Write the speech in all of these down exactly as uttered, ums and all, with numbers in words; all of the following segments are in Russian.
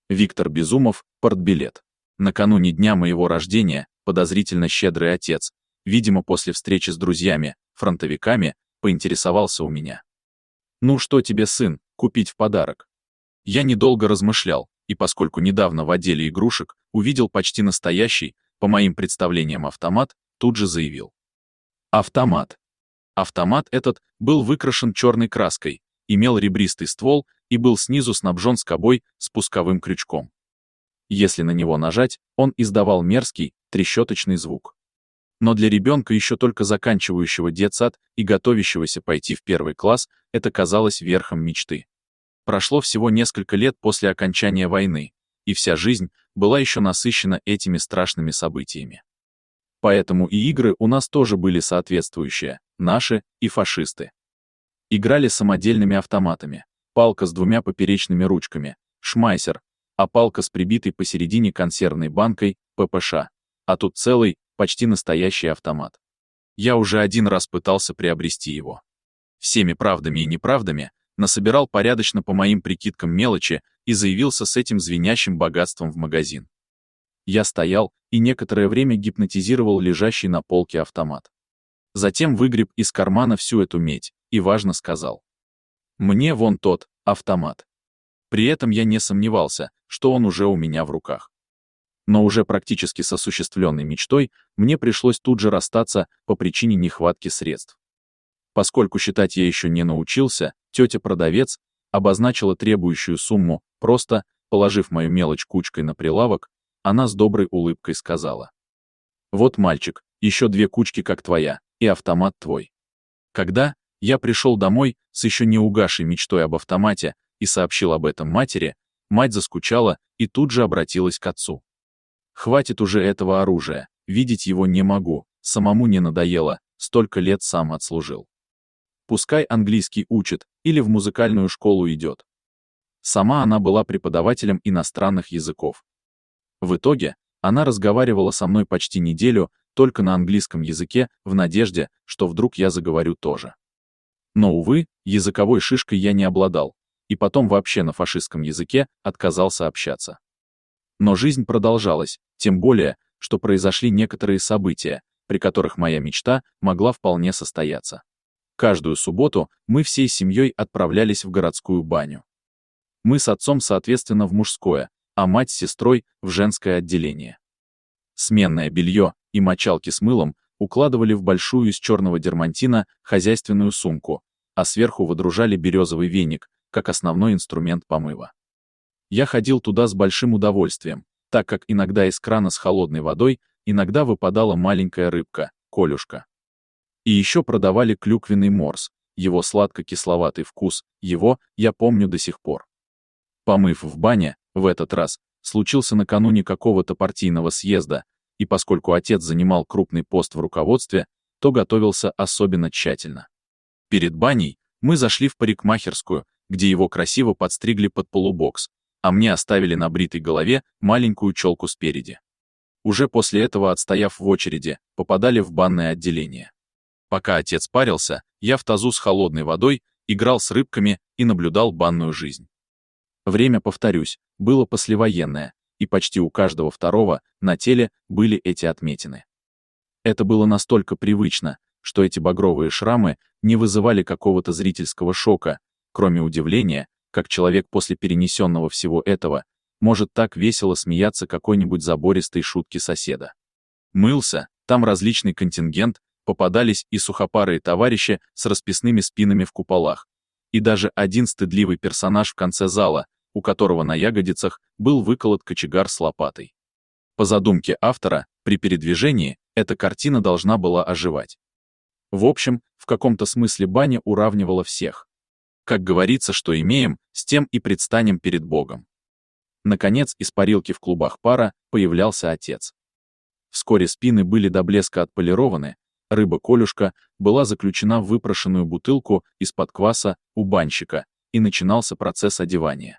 Виктор Безумов, портбилет. Накануне дня моего рождения, подозрительно щедрый отец, видимо, после встречи с друзьями, фронтовиками, поинтересовался у меня. «Ну что тебе, сын, купить в подарок?» Я недолго размышлял, и поскольку недавно в отделе игрушек увидел почти настоящий, по моим представлениям, автомат, тут же заявил. Автомат. Автомат этот был выкрашен черной краской, имел ребристый ствол и был снизу снабжен скобой с спусковым крючком. Если на него нажать, он издавал мерзкий, трещоточный звук. Но для ребенка, еще только заканчивающего детсад и готовящегося пойти в первый класс, это казалось верхом мечты. Прошло всего несколько лет после окончания войны, и вся жизнь была еще насыщена этими страшными событиями. Поэтому и игры у нас тоже были соответствующие, наши и фашисты. Играли самодельными автоматами, палка с двумя поперечными ручками, шмайсер, а палка с прибитой посередине консервной банкой, ППШ, а тут целый, почти настоящий автомат. Я уже один раз пытался приобрести его. Всеми правдами и неправдами насобирал порядочно по моим прикидкам мелочи и заявился с этим звенящим богатством в магазин. Я стоял и некоторое время гипнотизировал лежащий на полке автомат. Затем выгреб из кармана всю эту медь и важно сказал. Мне вон тот автомат. При этом я не сомневался, что он уже у меня в руках. Но уже практически с осуществленной мечтой мне пришлось тут же расстаться по причине нехватки средств. Поскольку считать я еще не научился, тетя-продавец обозначила требующую сумму, просто, положив мою мелочь кучкой на прилавок, она с доброй улыбкой сказала. «Вот, мальчик, еще две кучки, как твоя, и автомат твой». Когда я пришел домой с еще не угасшей мечтой об автомате и сообщил об этом матери, мать заскучала и тут же обратилась к отцу. «Хватит уже этого оружия, видеть его не могу, самому не надоело, столько лет сам отслужил. Пускай английский учит или в музыкальную школу идет». Сама она была преподавателем иностранных языков. В итоге, она разговаривала со мной почти неделю только на английском языке в надежде, что вдруг я заговорю тоже. Но, увы, языковой шишкой я не обладал, и потом вообще на фашистском языке отказался общаться. Но жизнь продолжалась, тем более, что произошли некоторые события, при которых моя мечта могла вполне состояться. Каждую субботу мы всей семьей отправлялись в городскую баню. Мы с отцом, соответственно, в мужское, а мать с сестрой в женское отделение. Сменное белье и мочалки с мылом укладывали в большую из черного дермантина хозяйственную сумку, а сверху выдружали березовый веник, как основной инструмент помыва. Я ходил туда с большим удовольствием, так как иногда из крана с холодной водой иногда выпадала маленькая рыбка, колюшка. И еще продавали клюквенный морс, его сладко-кисловатый вкус, его я помню до сих пор. Помыв в бане, в этот раз, случился накануне какого-то партийного съезда, и поскольку отец занимал крупный пост в руководстве, то готовился особенно тщательно. Перед баней мы зашли в парикмахерскую, где его красиво подстригли под полубокс, а мне оставили на бритой голове маленькую челку спереди. Уже после этого, отстояв в очереди, попадали в банное отделение. Пока отец парился, я в тазу с холодной водой играл с рыбками и наблюдал банную жизнь. Время, повторюсь, было послевоенное, и почти у каждого второго на теле были эти отметины. Это было настолько привычно, что эти багровые шрамы не вызывали какого-то зрительского шока, кроме удивления, как человек после перенесенного всего этого может так весело смеяться какой-нибудь забористой шутки соседа. Мылся, там различный контингент, попадались и сухопарые товарищи с расписными спинами в куполах, и даже один стыдливый персонаж в конце зала, у которого на ягодицах был выколот кочегар с лопатой. По задумке автора, при передвижении эта картина должна была оживать. В общем, в каком-то смысле баня уравнивала всех. Как говорится, что имеем, с тем и предстанем перед Богом. Наконец, из парилки в клубах пара появлялся отец. Вскоре спины были до блеска отполированы, рыба-колюшка была заключена в выпрошенную бутылку из-под кваса у банщика, и начинался процесс одевания.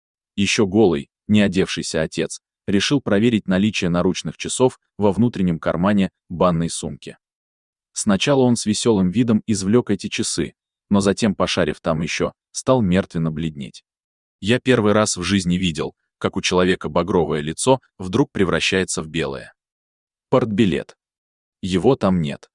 Еще голый, не одевшийся отец, решил проверить наличие наручных часов во внутреннем кармане банной сумки. Сначала он с веселым видом извлек эти часы, но затем, пошарив там еще, стал мертвенно бледнеть. Я первый раз в жизни видел, как у человека багровое лицо вдруг превращается в белое. Портбилет. Его там нет.